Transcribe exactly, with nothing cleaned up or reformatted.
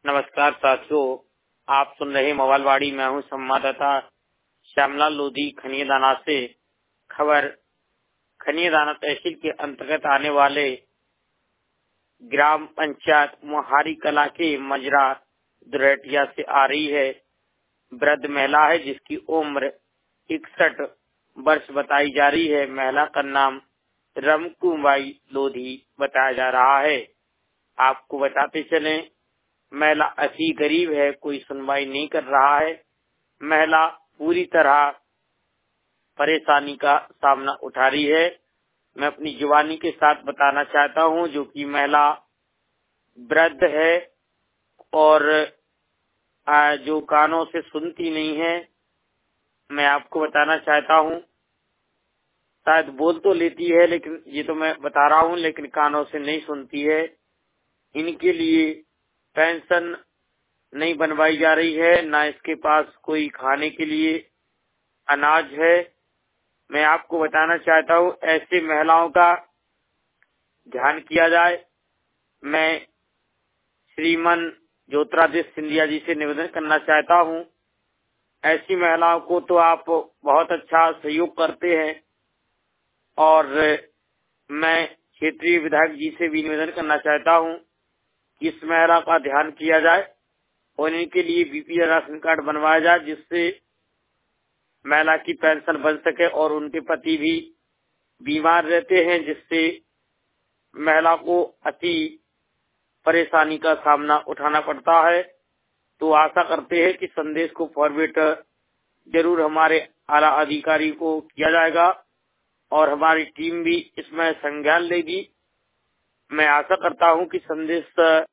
नमस्कार साथियों, आप सुन रहे मोबाइलवाड़ी। मैं हूं संवाददाता श्यामलाल लोधी खनियादाना से। खबर खनियादाना तहसील के अंतर्गत आने वाले ग्राम पंचायत मोहारी कला के मजरा दुरहटिया से आ रही है। वृद्ध महिला है जिसकी उम्र इकसठ वर्ष बताई जा रही है। महिला का नाम रमकुमाई लोधी बताया जा रहा है। आपको बताते चले, महिला अति गरीब है, कोई सुनवाई नहीं कर रहा है। महिला पूरी तरह परेशानी का सामना उठा रही है। मैं अपनी जुबानी के साथ बताना चाहता हूं, जो कि महिला वृद्ध है और जो कानों से सुनती नहीं है। मैं आपको बताना चाहता हूं, शायद बोल तो लेती है, लेकिन ये तो मैं बता रहा हूं, लेकिन कानों से नहीं सुनती है। इनके लिए पेंशन नहीं बनवाई जा रही है, ना इसके पास कोई खाने के लिए अनाज है। मैं आपको बताना चाहता हूँ, ऐसे महिलाओं का ध्यान किया जाए। मैं श्रीमान ज्योतिरादित्य सिंधिया जी से निवेदन करना चाहता हूँ, ऐसी महिलाओं को तो आप बहुत अच्छा सहयोग करते हैं और मैं क्षेत्रीय विधायक जी से भी निवेदन करना चाहता हूँ कि इस महिला का ध्यान किया जाए और इनके लिए बीपीएल राशन कार्ड बनवाया जाए, जिससे महिला की पेंशन बन सके। और उनके पति भी बीमार रहते हैं, जिससे महिला को अति परेशानी का सामना उठाना पड़ता है। तो आशा करते हैं कि संदेश को फॉरवर्ड जरूर हमारे आला अधिकारी को किया जाएगा और हमारी टीम भी इसमें संज्ञान लेगी। मैं आशा करता हूं कि संदेश